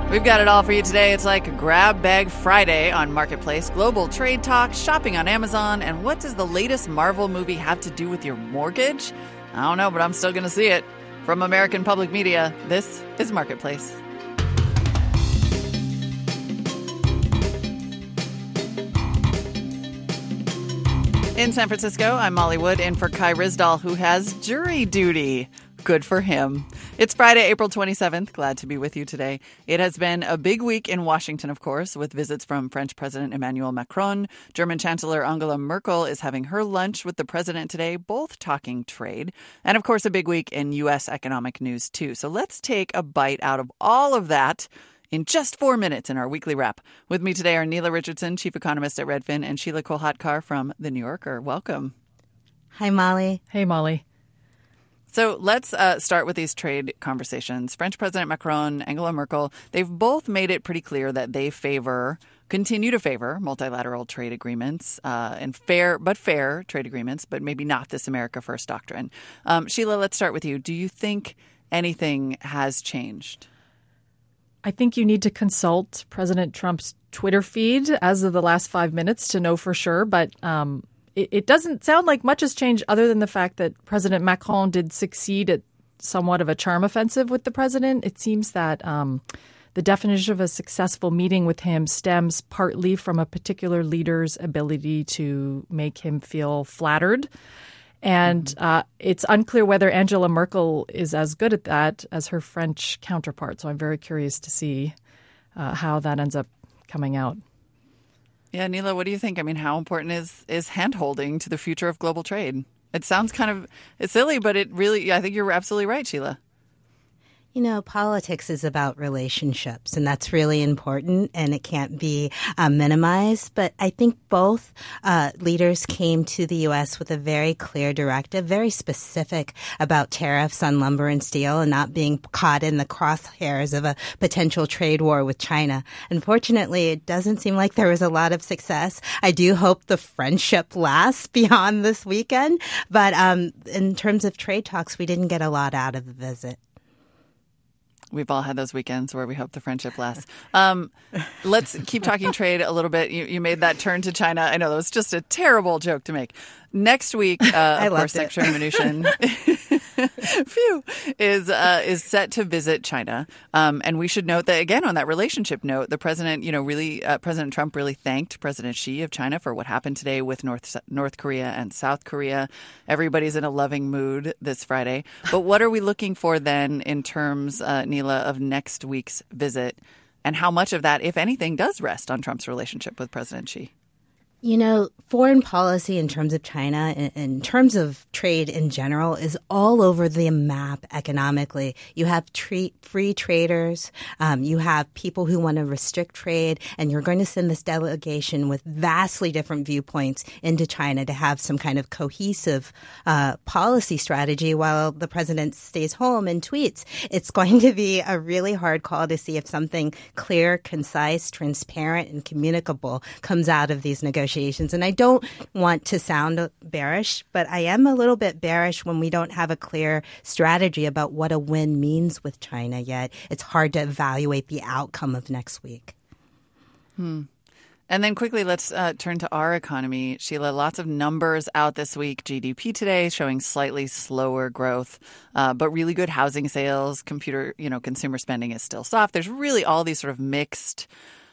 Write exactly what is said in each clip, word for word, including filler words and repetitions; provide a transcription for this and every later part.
We've got it all for you today. It's like Grab Bag Friday on Marketplace, global trade talk, shopping on Amazon, and what does the latest Marvel movie have to do with your mortgage? I don't know, but I'm still going to see it. From American Public Media, this is Marketplace. In San Francisco, I'm Molly Wood, in for Kai Ryssdal, who has jury duty. Good for him. It's Friday, April twenty-seventh. Glad to be with you today. It has been a big week in Washington, of course, with visits from French President Emmanuel Macron. German Chancellor Angela Merkel is having her lunch with the president today, both talking trade. And, of course, a big week in U S economic news, too. So let's take a bite out of all of that in just four minutes in our weekly wrap. With me today are Nela Richardson, chief economist at Redfin, and Sheila Kolhatkar from The New Yorker. Welcome. Hi, Molly. Hey, Molly. So let's uh, start with these trade conversations. French President Macron, Angela Merkel, they've both made it pretty clear that they favor, continue to favor multilateral trade agreements uh, and fair, but fair trade agreements, but maybe not this America First doctrine. Um, Sheila, let's start with you. Do you think anything has changed? I think you need to consult President Trump's Twitter feed as of the last five minutes to know for sure, but um it doesn't sound like much has changed other than the fact that President Macron did succeed at somewhat of a charm offensive with the president. It seems that um, the definition of a successful meeting with him stems partly from a particular leader's ability to make him feel flattered. And uh, it's unclear whether Angela Merkel is as good at that as her French counterpart. So I'm very curious to see uh, how that ends up coming out. Yeah, Nela, what do you think? I mean, how important is is hand-holding to the future of global trade? It sounds kind of it's silly, but it really, I think you're absolutely right, Sheila. You know, politics is about relationships, and that's really important, and it can't be uh, minimized. But I think both uh, leaders came to the U S with a very clear directive, very specific about tariffs on lumber and steel and not being caught in the crosshairs of a potential trade war with China. Unfortunately, it doesn't seem like there was a lot of success. I do hope the friendship lasts beyond this weekend. But um, in terms of trade talks, we didn't get a lot out of the visit. We've all had those weekends where we hope the friendship lasts. Um, let's keep talking trade a little bit. You, you made that turn to China. I know that was just a terrible joke to make. Next week, uh, of course, Secretary Mnuchin phew, is uh, is set to visit China. Um, and we should note that, again, on that relationship note, the president, you know, really, uh, President Trump really thanked President Xi of China for what happened today with North North Korea and South Korea. Everybody's in a loving mood this Friday. But what are we looking for then in terms, uh, Nela, of next week's visit? And how much of that, if anything, does rest on Trump's relationship with President Xi? You know, foreign policy in terms of China, in, in terms of trade in general, is all over the map economically. You have tre- free traders. Um, you have people who want to restrict trade. And you're going to send this delegation with vastly different viewpoints into China to have some kind of cohesive uh, policy strategy while the president stays home and tweets. It's going to be a really hard call to see if something clear, concise, transparent, and communicable comes out of these negotiations. And I don't want to sound bearish, but I am a little bit bearish when we don't have a clear strategy about what a win means with China yet. It's hard to evaluate the outcome of next week. Hmm. And then quickly, let's uh, turn to our economy. Sheila, lots of numbers out this week. G D P today showing slightly slower growth, uh, but really good housing sales. Computer, you know, consumer spending is still soft. There's really all these sort of mixed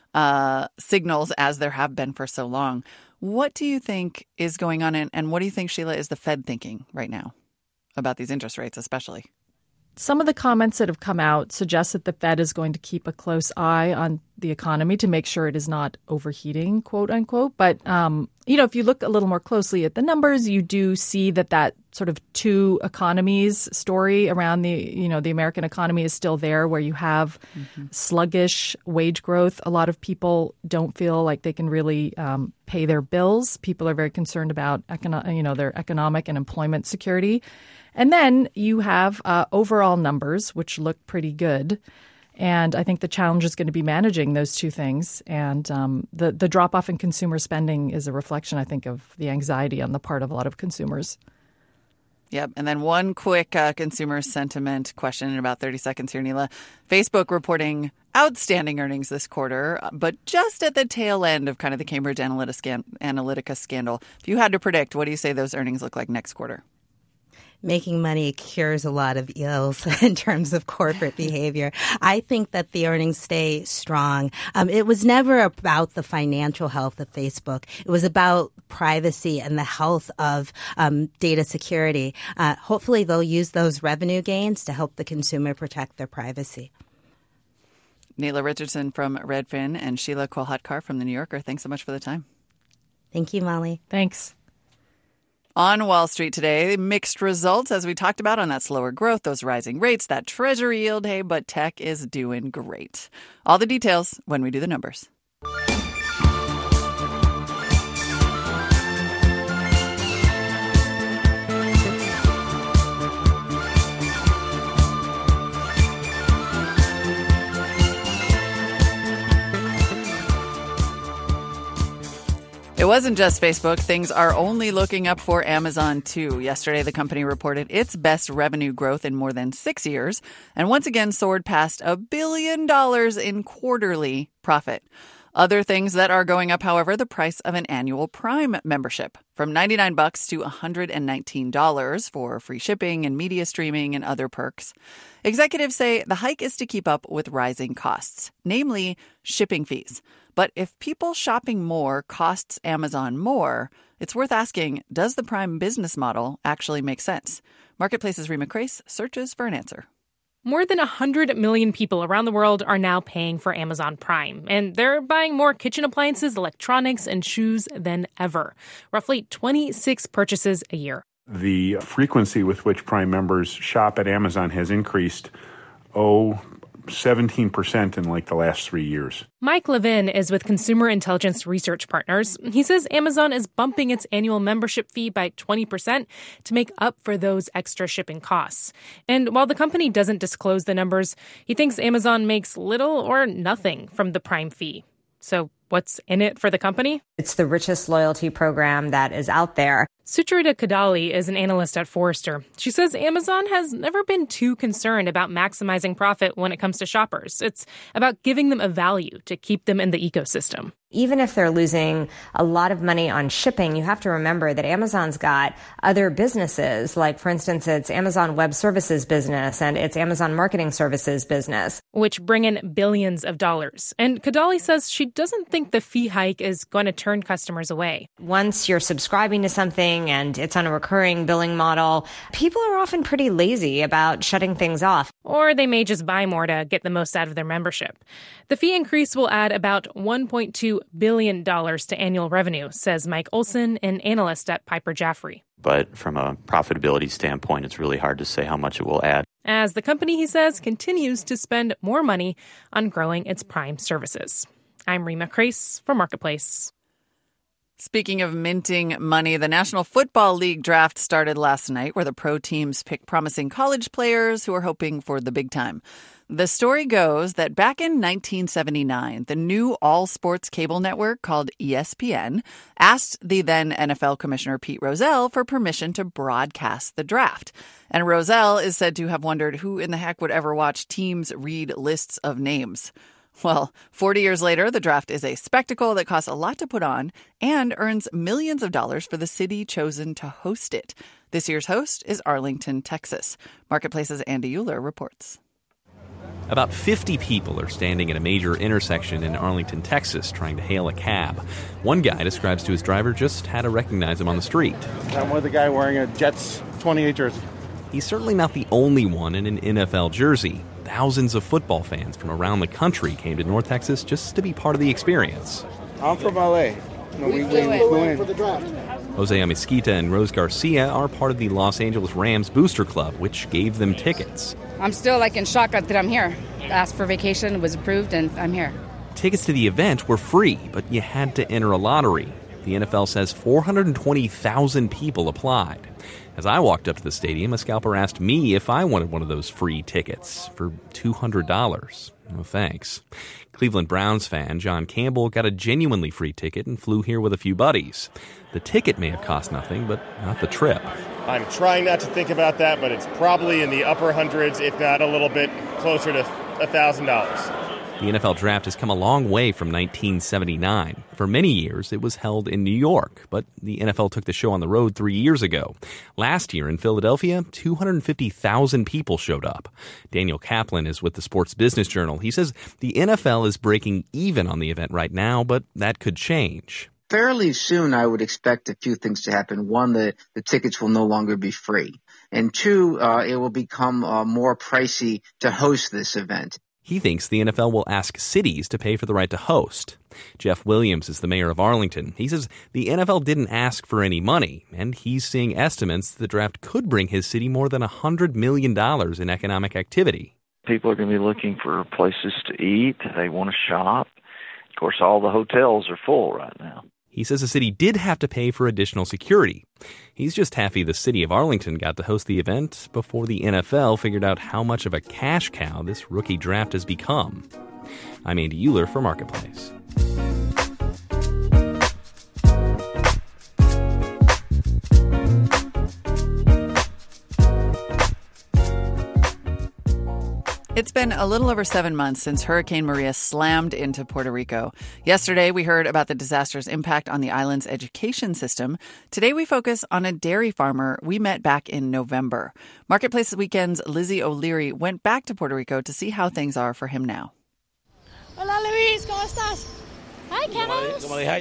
Uh, signals as there have been for so long. What do you think is going on, and, and what do you think, Sheila, is the Fed thinking right now about these interest rates especially? Some of the comments that have come out suggest that the Fed is going to keep a close eye on the economy to make sure it is not overheating, quote unquote. But, um, you know, if you look a little more closely at the numbers, you do see that that sort of two economies story around the, you know, the American economy is still there, where you have mm-hmm. sluggish wage growth. A lot of people don't feel like they can really um, pay their bills. People are very concerned about, econo- you know, their economic and employment security. And then you have uh, overall numbers, which look pretty good. And I think the challenge is going to be managing those two things. And um, the, the drop-off in consumer spending is a reflection, I think, of the anxiety on the part of a lot of consumers. Yep. And then one quick uh, consumer sentiment question in about thirty seconds here, Neela. Facebook reporting outstanding earnings this quarter, but just at the tail end of kind of the Cambridge Analytica, scan- Analytica scandal. If you had to predict, what do you say those earnings look like next quarter? Making money cures a lot of ills in terms of corporate behavior. I think that the earnings stay strong. Um, it was never about the financial health of Facebook. It was about privacy and the health of um, data security. Uh, hopefully, they'll use those revenue gains to help the consumer protect their privacy. Neela Richardson from Redfin and Sheila Kolhatkar from The New Yorker. Thanks so much for the time. Thank you, Molly. Thanks. On Wall Street today, mixed results, as we talked about, on that slower growth, those rising rates, that treasury yield. Hey, but tech is doing great. All the details when we do the numbers. It wasn't just Facebook. Things are only looking up for Amazon, too. Yesterday, the company reported its best revenue growth in more than six years and once again soared past a billion dollars in quarterly profit. Other things that are going up, however, the price of an annual Prime membership from ninety-nine bucks to one hundred nineteen dollars for free shipping and media streaming and other perks. Executives say the hike is to keep up with rising costs, namely shipping fees. But if people shopping more costs Amazon more, it's worth asking, does the Prime business model actually make sense? Marketplace's Rima Crace searches for an answer. More than one hundred million people around the world are now paying for Amazon Prime, and they're buying more kitchen appliances, electronics, and shoes than ever. Roughly twenty-six purchases a year. The frequency with which Prime members shop at Amazon has increased, oh, seventeen percent in like the last three years. Mike Levin is with Consumer Intelligence Research Partners. He says Amazon is bumping its annual membership fee by twenty percent to make up for those extra shipping costs. And while the company doesn't disclose the numbers, he thinks Amazon makes little or nothing from the Prime fee. So what's in it for the company? It's the richest loyalty program that is out there. Sucharita Kadali is an analyst at Forrester. She says Amazon has never been too concerned about maximizing profit when it comes to shoppers. It's about giving them a value to keep them in the ecosystem. Even if they're losing a lot of money on shipping, you have to remember that Amazon's got other businesses, like, for instance, its Amazon Web Services business and its Amazon Marketing Services business, which bring in billions of dollars. And Kadali says she doesn't think the fee hike is going to turn customers away. Once you're subscribing to something and it's on a recurring billing model, people are often pretty lazy about shutting things off. Or they may just buy more to get the most out of their membership. The fee increase will add about one point two billion dollars to annual revenue, says Mike Olson, an analyst at Piper Jaffray. But from a profitability standpoint, it's really hard to say how much it will add. As the company, he says, continues to spend more money on growing its Prime services. I'm Rima Crace for Marketplace. Speaking of minting money, the National Football League draft started last night, where the pro teams pick promising college players who are hoping for the big time. The story goes that back in nineteen seventy-nine, the new all-sports cable network called E S P N asked the then N F L Commissioner Pete Rozelle for permission to broadcast the draft. And Rozelle is said to have wondered who in the heck would ever watch teams read lists of names. Well, forty years later, the draft is a spectacle that costs a lot to put on and earns millions of dollars for the city chosen to host it. This year's host is Arlington, Texas. Marketplace's Andy Euler reports. About fifty people are standing at a major intersection in Arlington, Texas, trying to hail a cab. One guy describes to his driver just how to recognize him on the street. I'm with a guy wearing a Jets twenty-eight jersey. He's certainly not the only one in an N F L jersey. Thousands of football fans from around the country came to North Texas just to be part of the experience. I'm from L A. No, we, we flew in for the draft. Jose Amisquita and Rose Garcia are part of the Los Angeles Rams Booster Club, which gave them tickets. I'm still like in shock that I'm here. Asked for vacation, was approved, and I'm here. Tickets to the event were free, but you had to enter a lottery. The N F L says four hundred twenty thousand people applied. As I walked up to the stadium, a scalper asked me if I wanted one of those free tickets for two hundred dollars. No thanks. Cleveland Browns fan John Campbell got a genuinely free ticket and flew here with a few buddies. The ticket may have cost nothing, but not the trip. I'm trying not to think about that, but it's probably in the upper hundreds, if not a little bit closer to one thousand dollars. The N F L draft has come a long way from nineteen seventy-nine. For many years, it was held in New York, but the N F L took the show on the road three years ago. Last year in Philadelphia, two hundred fifty thousand people showed up. Daniel Kaplan is with the Sports Business Journal. He says the N F L is breaking even on the event right now, but that could change. Fairly soon, I would expect a few things to happen. One, the, the tickets will no longer be free. And two, uh, it will become uh, more pricey to host this event. He thinks the N F L will ask cities to pay for the right to host. Jeff Williams is the mayor of Arlington. He says the N F L didn't ask for any money, and he's seeing estimates the draft could bring his city more than one hundred million dollars in economic activity. People are going to be looking for places to eat. They want to shop. Of course, all the hotels are full right now. He says the city did have to pay for additional security. He's just happy the city of Arlington got to host the event before the N F L figured out how much of a cash cow this rookie draft has become. I'm Andy Euler for Marketplace. It's been a little over seven months since Hurricane Maria slammed into Puerto Rico. Yesterday, we heard about the disaster's impact on the island's education system. Today, we focus on a dairy farmer we met back in November. Marketplace Weekend's Lizzie O'Leary went back to Puerto Rico to see how things are for him now. Hola, Luis, ¿cómo estás? Hi, kiddos.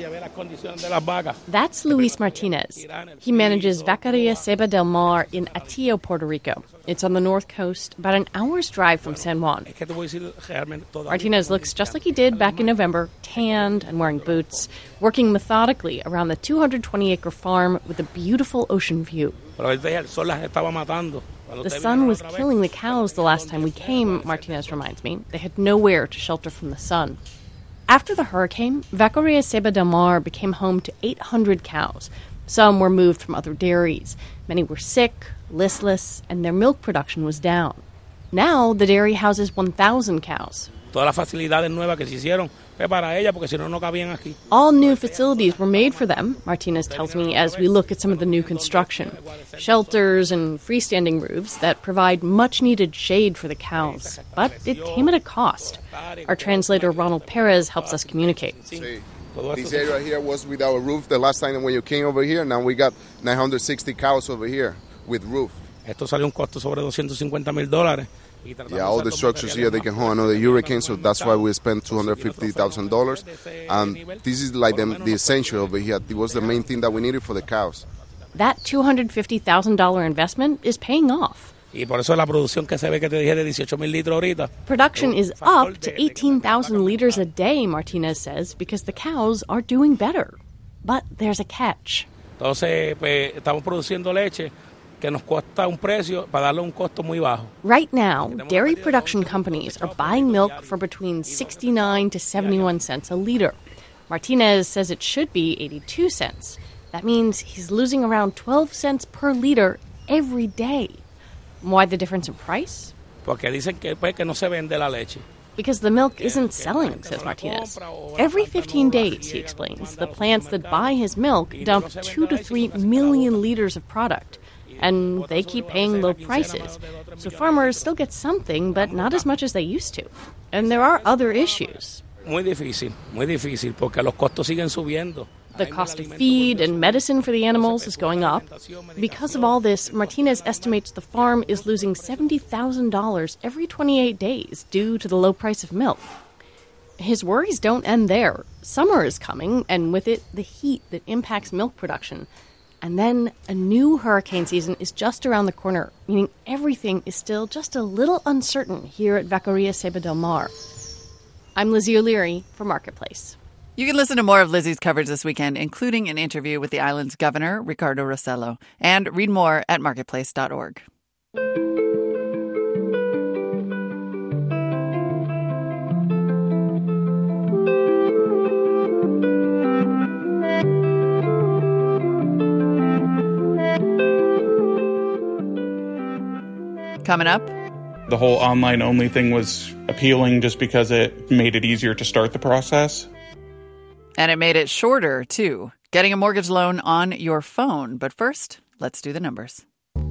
That's Luis Martinez. He manages Vaqueria Ceiba del Mar in Atillo, Puerto Rico. It's on the north coast, about an hour's drive from San Juan. Martinez looks just like he did back in November, tanned and wearing boots, working methodically around the two hundred twenty acre farm with a beautiful ocean view. The sun was killing the cows the last time we came, Martinez reminds me. They had nowhere to shelter from the sun. After the hurricane, Vaqueria Ceiba del Mar became home to eight hundred cows. Some were moved from other dairies. Many were sick, listless, and their milk production was down. Now, the dairy houses one thousand cows. All new facilities were made for them, Martinez tells me, as we look at some of the new construction. Shelters and freestanding roofs that provide much-needed shade for the cows. But it came at a cost. Our translator, Ronald Perez, helps us communicate. This area here was without a roof the last time when you came over here. Now we got nine hundred sixty cows over here with roof. Yeah, all the structures here, they can hold another hurricane, so that's why we spent two hundred fifty thousand dollars. And this is like the, the essential over here. It was the main thing that we needed for the cows. That two hundred fifty thousand dollars investment is paying off. Production is up to eighteen thousand liters a day, Martinez says, because the cows are doing better. But there's a catch. Right now, dairy production companies are buying milk for between sixty-nine to seventy-one cents a liter. Martinez says it should be eighty-two cents. That means he's losing around twelve cents per liter every day. Why the difference in price? Because the milk isn't selling, says Martinez. Every fifteen days, he explains, the plants that buy his milk dump two to three million liters of product. And they keep paying low prices. So farmers still get something, but not as much as they used to. And there are other issues. The cost of feed and medicine for the animals is going up. Because of all this, Martinez estimates the farm is losing seventy thousand dollars every twenty-eight days due to the low price of milk. His worries don't end there. Summer is coming, and with it, the heat that impacts milk production. And then a new hurricane season is just around the corner, meaning everything is still just a little uncertain here at Vaqueria Ceiba del Mar. I'm Lizzie O'Leary for Marketplace. You can listen to more of Lizzie's coverage this weekend, including an interview with the island's governor, Ricardo Rossello, and read more at marketplace dot org. Coming up, the whole online-only thing was appealing just because it made it easier to start the process. And it made it shorter, too. Getting a mortgage loan on your phone. But first, let's do the numbers.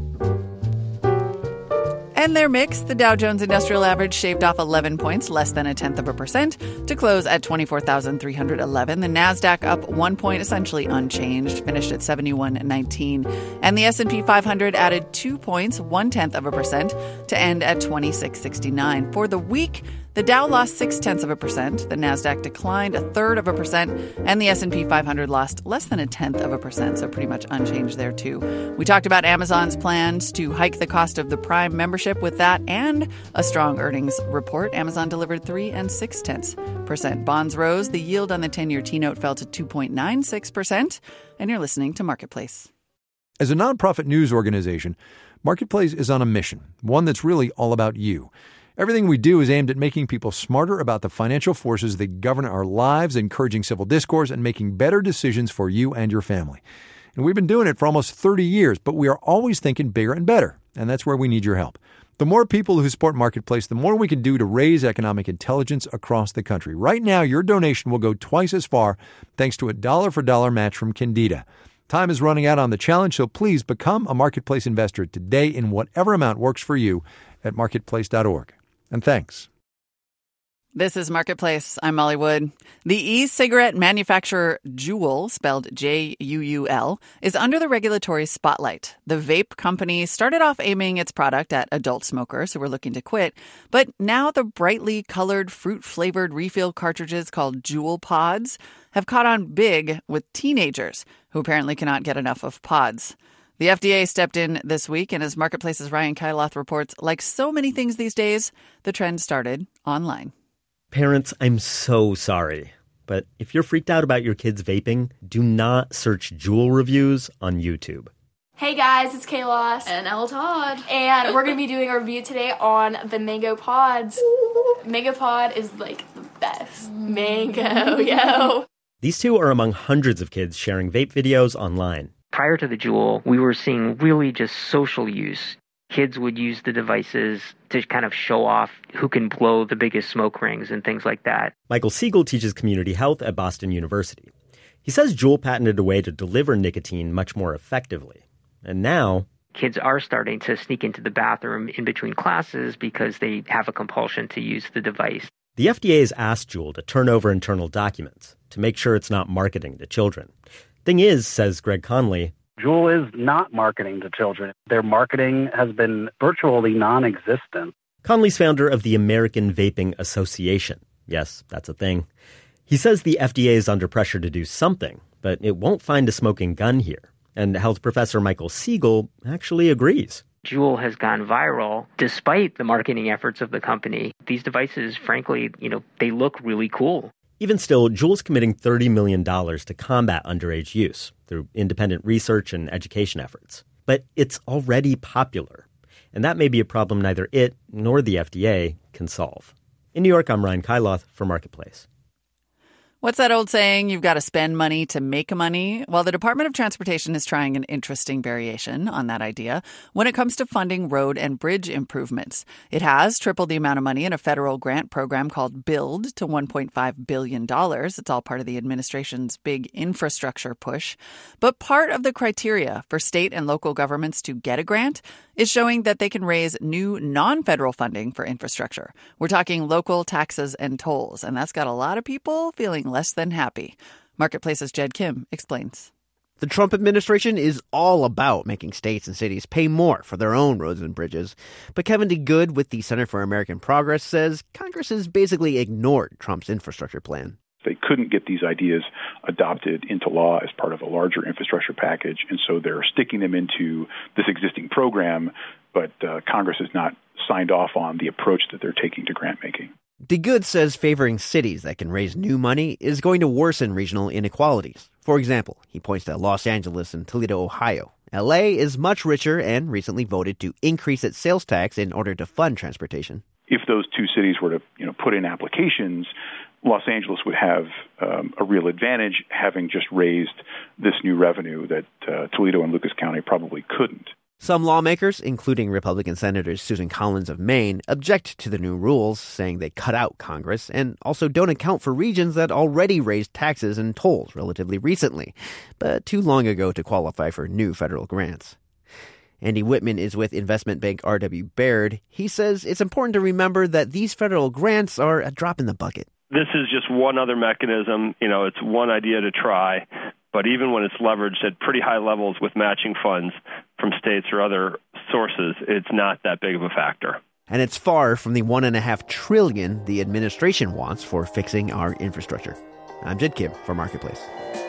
And they're mixed. The Dow Jones Industrial Average shaved off eleven points, less than a tenth of a percent, to close at twenty-four thousand three hundred eleven. The Nasdaq up one point, essentially unchanged, finished at seventy-one nineteen. And the S and P five hundred added two points, one tenth of a percent, to end at twenty-six sixty-nine. For the week, the Dow lost six tenths of a percent, the Nasdaq declined a third of a percent, and the S and P five hundred lost less than a tenth of a percent, so pretty much unchanged there too. We talked about Amazon's plans to hike the cost of the Prime membership. With that and a strong earnings report, Amazon delivered three and six tenths percent. Bonds rose. The yield on the ten-year T-note fell to two point nine six percent. And you're listening to Marketplace. As a nonprofit news organization, Marketplace is on a mission, one that's really all about you. Everything we do is aimed at making people smarter about the financial forces that govern our lives, encouraging civil discourse, and making better decisions for you and your family. And we've been doing it for almost thirty years, but we are always thinking bigger and better, and that's where we need your help. The more people who support Marketplace, the more we can do to raise economic intelligence across the country. Right now, your donation will go twice as far thanks to a dollar-for-dollar match from Candida. Time is running out on the challenge, so please become a Marketplace investor today in whatever amount works for you at marketplace dot org. And thanks. This is Marketplace. I'm Molly Wood. The e-cigarette manufacturer Juul, spelled J U U L, is under the regulatory spotlight. The vape company started off aiming its product at adult smokers who were looking to quit, but now the brightly colored fruit-flavored refill cartridges called Juul Pods have caught on big with teenagers who apparently cannot get enough of pods. The F D A stepped in this week, and as Marketplace's Ryan Kyloth reports, like so many things these days, the trend started online. Parents, I'm so sorry. But if you're freaked out about your kids vaping, do not search Juul reviews on YouTube. Hey guys, it's Kaylos. And Elle Todd. And we're going to be doing a review today on the Mango Pods. Mango Pod is like the best. Mango, yo. These two are among hundreds of kids sharing vape videos online. Prior to the Juul, we were seeing really just social use. Kids would use the devices to kind of show off who can blow the biggest smoke rings and things like that. Michael Siegel teaches community health at Boston University. He says Juul patented a way to deliver nicotine much more effectively. And now kids are starting to sneak into the bathroom in between classes because they have a compulsion to use the device. The F D A has asked Juul to turn over internal documents to make sure it's not marketing to children. Thing is, says Greg Conley, Juul is not marketing to children. Their marketing has been virtually non-existent. Conley's founder of the American Vaping Association. Yes, that's a thing. He says the F D A is under pressure to do something, but it won't find a smoking gun here. And health professor Michael Siegel actually agrees. Juul has gone viral despite the marketing efforts of the company. These devices, frankly, you know, they look really cool. Even still, Juul's committing thirty million dollars to combat underage use through independent research and education efforts. But it's already popular, and that may be a problem neither it nor the F D A can solve. In New York, I'm Ryan Kyloth for Marketplace. What's that old saying? You've got to spend money to make money. Well, the Department of Transportation is trying an interesting variation on that idea when it comes to funding road and bridge improvements. It has tripled the amount of money in a federal grant program called BUILD to one point five billion dollars. It's all part of the administration's big infrastructure push. But part of the criteria for state and local governments to get a grant is showing that they can raise new non-federal funding for infrastructure. We're talking local taxes and tolls, and that's got a lot of people feeling less than happy. Marketplace's Jed Kim explains. The Trump administration is all about making states and cities pay more for their own roads and bridges. But Kevin DeGood with the Center for American Progress says Congress has basically ignored Trump's infrastructure plan. They couldn't get these ideas adopted into law as part of a larger infrastructure package, and so they're sticking them into this existing program, but uh, Congress has not signed off on the approach that they're taking to grant making. DeGood says favoring cities that can raise new money is going to worsen regional inequalities. For example, he points to Los Angeles and Toledo, Ohio. L A is much richer and recently voted to increase its sales tax in order to fund transportation. If those two cities were to, you know, put in applications, Los Angeles would have um, a real advantage having just raised this new revenue that uh, Toledo and Lucas County probably couldn't. Some lawmakers, including Republican Senators Susan Collins of Maine, object to the new rules, saying they cut out Congress and also don't account for regions that already raised taxes and tolls relatively recently, but too long ago to qualify for new federal grants. Andy Whitman is with investment bank R W Baird. He says it's important to remember that these federal grants are a drop in the bucket. This is just one other mechanism. You know, it's one idea to try. But even when it's leveraged at pretty high levels with matching funds from states or other sources, it's not that big of a factor. And it's far from the one and a half trillion the administration wants for fixing our infrastructure. I'm Jed Kim for Marketplace.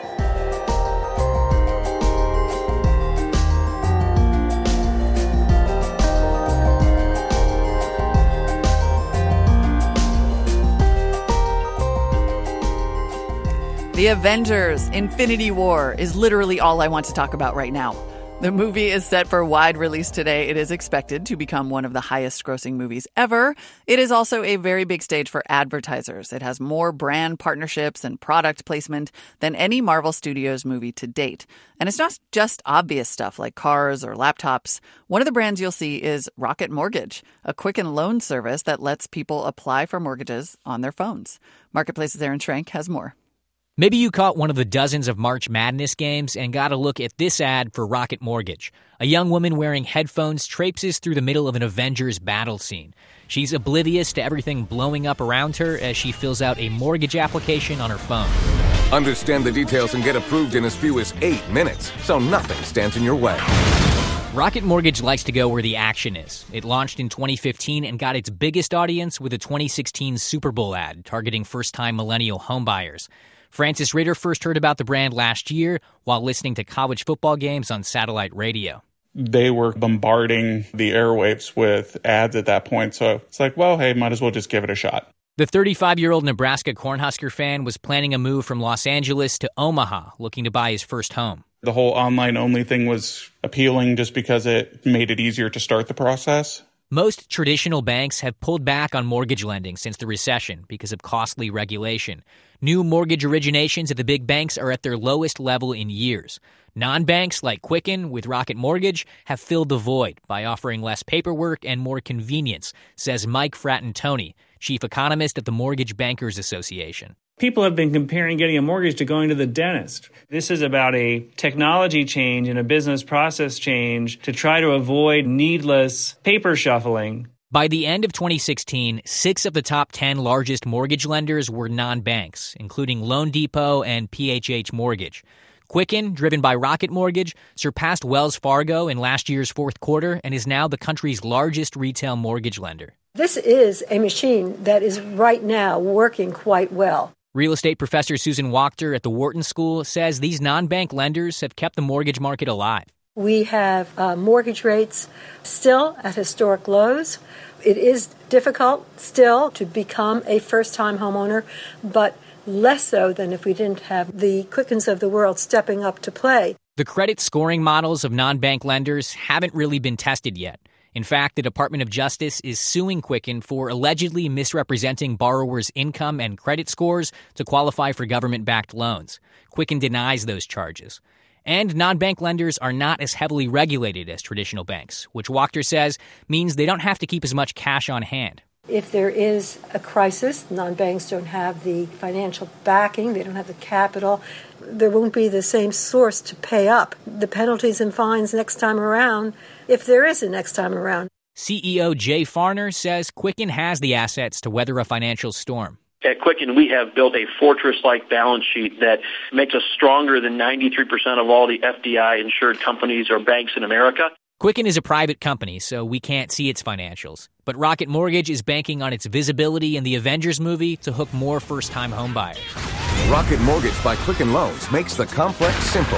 The Avengers: Infinity War is literally all I want to talk about right now. The movie is set for wide release today. It is expected to become one of the highest-grossing movies ever. It is also a very big stage for advertisers. It has more brand partnerships and product placement than any Marvel Studios movie to date. And it's not just obvious stuff like cars or laptops. One of the brands you'll see is Rocket Mortgage, a quicken loan service that lets people apply for mortgages on their phones. Marketplace's Aaron Schrank has more. Maybe you caught one of the dozens of March Madness games and got a look at this ad for Rocket Mortgage. A young woman wearing headphones traipses through the middle of an Avengers battle scene. She's oblivious to everything blowing up around her as she fills out a mortgage application on her phone. Understand the details and get approved in as few as eight minutes, so nothing stands in your way. Rocket Mortgage likes to go where the action is. It launched in twenty fifteen and got its biggest audience with a twenty sixteen Super Bowl ad targeting first-time millennial homebuyers. Francis Ritter first heard about the brand last year while listening to college football games on satellite radio. They were bombarding the airwaves with ads at that point, so it's like, well, hey, might as well just give it a shot. The thirty-five-year-old Nebraska Cornhusker fan was planning a move from Los Angeles to Omaha, looking to buy his first home. The whole online-only thing was appealing just because it made it easier to start the process. Most traditional banks have pulled back on mortgage lending since the recession because of costly regulation. New mortgage originations at the big banks are at their lowest level in years. Non-banks like Quicken with Rocket Mortgage have filled the void by offering less paperwork and more convenience, says Mike Frattantoni, chief economist at the Mortgage Bankers Association. People have been comparing getting a mortgage to going to the dentist. This is about a technology change and a business process change to try to avoid needless paper shuffling. By the end of twenty sixteen, six of the top ten largest mortgage lenders were non-banks, including Loan Depot and P H H Mortgage. Quicken, driven by Rocket Mortgage, surpassed Wells Fargo in last year's fourth quarter and is now the country's largest retail mortgage lender. This is a machine that is right now working quite well. Real estate professor Susan Wachter at the Wharton School says these non-bank lenders have kept the mortgage market alive. We have uh, mortgage rates still at historic lows. It is difficult still to become a first-time homeowner, but less so than if we didn't have the Quickens of the world stepping up to play. The credit scoring models of non-bank lenders haven't really been tested yet. In fact, the Department of Justice is suing Quicken for allegedly misrepresenting borrowers' income and credit scores to qualify for government-backed loans. Quicken denies those charges. And non-bank lenders are not as heavily regulated as traditional banks, which Wachter says means they don't have to keep as much cash on hand. If there is a crisis, non-banks don't have the financial backing, they don't have the capital, there won't be the same source to pay up the penalties and fines next time around, if there is a next time around. C E O Jay Farner says Quicken has the assets to weather a financial storm. At Quicken, we have built a fortress-like balance sheet that makes us stronger than ninety-three percent of all the F D I-insured companies or banks in America. Quicken is a private company, so we can't see its financials. But Rocket Mortgage is banking on its visibility in the Avengers movie to hook more first-time homebuyers. Rocket Mortgage by Quicken Loans makes the complex simple,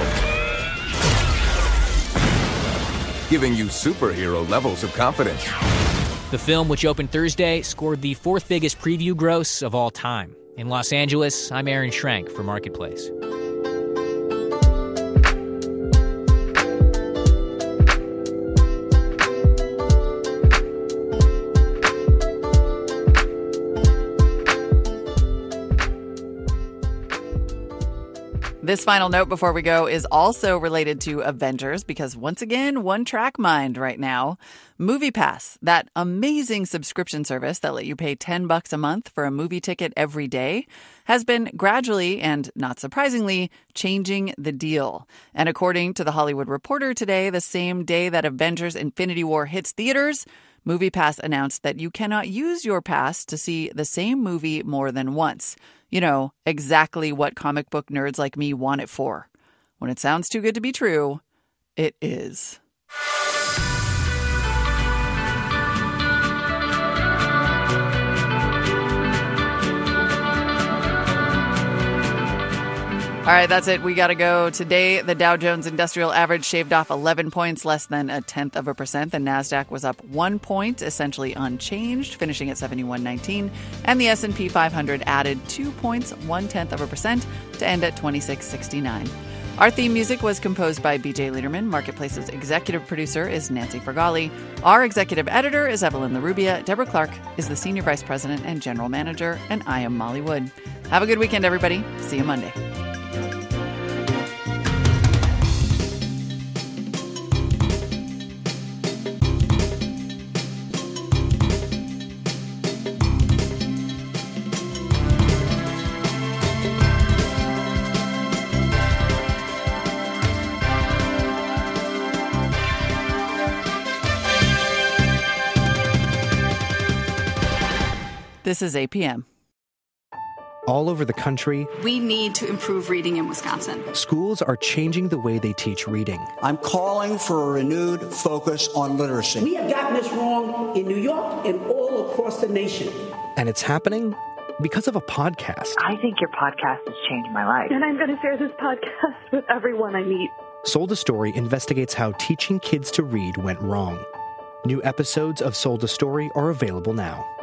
giving you superhero levels of confidence. The film, which opened Thursday, scored the fourth biggest preview gross of all time. In Los Angeles, I'm Aaron Schrank for Marketplace. This final note before we go is also related to Avengers because once again, one track mind right now. MoviePass, that amazing subscription service that let you pay ten bucks a month for a movie ticket every day, has been gradually and not surprisingly changing the deal. And according to The Hollywood Reporter today, the same day that Avengers Infinity War hits theaters, MoviePass announced that you cannot use your pass to see the same movie more than once. You know, exactly what comic book nerds like me want it for. When it sounds too good to be true, it is. All right, that's it. We got to go. Today, the Dow Jones Industrial Average shaved off eleven points, less than a tenth of a percent. The NASDAQ was up one point, essentially unchanged, finishing at seventy-one nineteen. And the S and P five hundred added two points, one-tenth of a percent, to end at twenty-six sixty-nine. Our theme music was composed by B J Lederman. Marketplace's executive producer is Nancy Fergali. Our executive editor is Evelyn LaRubia. Deborah Clark is the senior vice president and general manager. And I am Molly Wood. Have a good weekend, everybody. See you Monday. This is A P M. All over the country, we need to improve reading in Wisconsin. Schools are changing the way they teach reading. I'm calling for a renewed focus on literacy. We have gotten this wrong in New York and all across the nation. And it's happening because of a podcast. I think your podcast has changed my life. And I'm going to share this podcast with everyone I meet. Sold a Story investigates how teaching kids to read went wrong. New episodes of Sold a Story are available now.